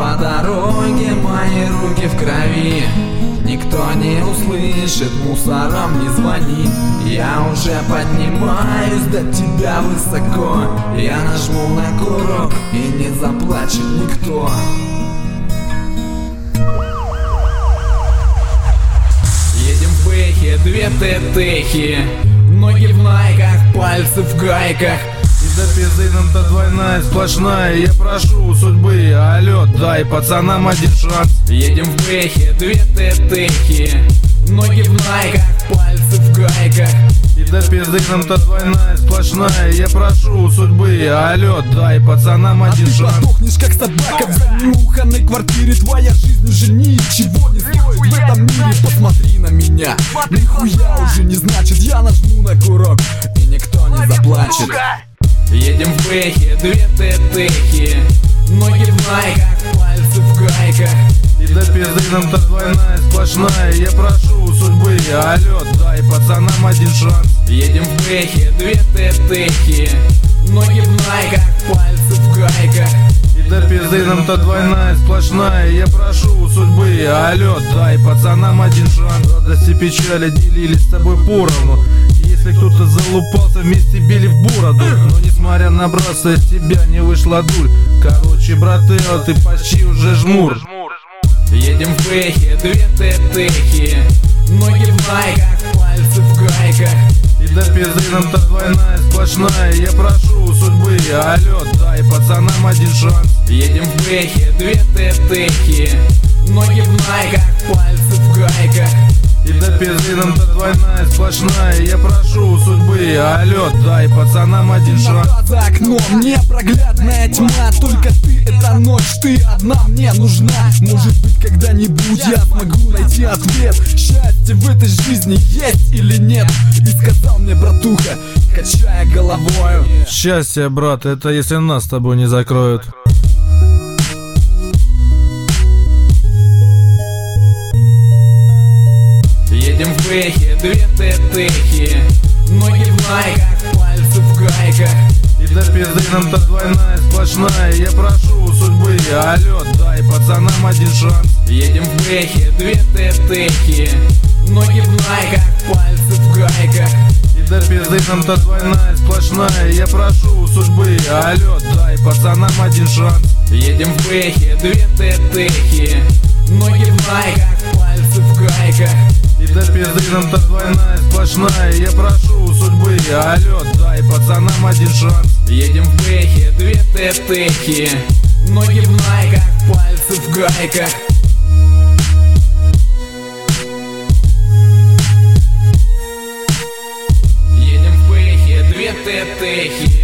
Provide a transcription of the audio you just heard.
по дороге, мои руки в крови. Никто не услышит, мусорам не звони. Я уже поднимаюсь до тебя высоко. Я нажму на курок, и не заплачет никто. Едем в бэхе, две тетехи, ноги в найках, пальцы в гайках. И до пизды нам-то двойная сплошная. Я прошу судьбы, алло, дай пацанам один шанс. Едем в бэхе, две тетехи, ноги в найках, пальцы в гайках. И до пизды нам-то двойная сплошная. Я прошу судьбы, алло, дай пацанам один шанс. Ты подохнешь как собака в занюханной квартире. Твоя жизнь уже ничего не стоит в этом мире. Посмотри на меня, нихуя уже не значит. Я нажму на курок, и никто не заплачет. Едем в бэхе, две тетехи, ноги в найках, пальцы в гайках. И до пизды нам-то двойная сплошная. Я прошу судьбы, алло, дай пацанам один шанс. Едем в бэхе, две тетехи, ноги в найках, пальцы в гайках. И до пизды нам-то двойная сплошная. Я прошу судьбы, алло, дай пацанам один шанс. Радости и печали делились с тобой поровну. Если кто-то залупался, вместе били в бороду. Но несмотря на бросы, из тебя не вышла дуль. Короче, брателло, ты почти уже жмур. Едем в бэхе, две тетехи, ноги в найках, пальцы в гайках. И до пизды нам-то двойная сплошная. Я прошу судьбы, алло, дай пацанам один шанс. Едем в бэхе, две тетехи, ноги в найках, пальцы в гайках. И до пизды нам-то двойная сплошная. Я прошу судьбы, алло, дай пацанам один шанс. За окном непроглядная тьма, только ты, эта ночь, ты одна мне нужна. Может быть, когда-нибудь я смогу найти ответ. Счастье в этой жизни есть или нет? И сказал мне братуха, качая головою: счастье, брат, это если нас с тобой не закроют. едем в бэхе, две тетехи, ноги в найках, пальцы в гайках. И до пизды нам-то двойная сплошная. Я прошу судьбы, алло, дай пацанам один шанс. Едем в бэхе, две тетехи, ноги в найках, пальцы в гайках. И до пизды нам-то двойная сплошная. Я прошу судьбы, алло, дай пацанам один шанс. Едем в бэхе, две тетехи, ноги в найках, пальцы в гайках. И до пизды нам-то двойная сплошная. Я прошу судьбы, алло, дай пацанам один шанс. Едем в бэхе, две тетехи, ноги в найках, пальцы в гайках. Едем в бэхе, две тетехи.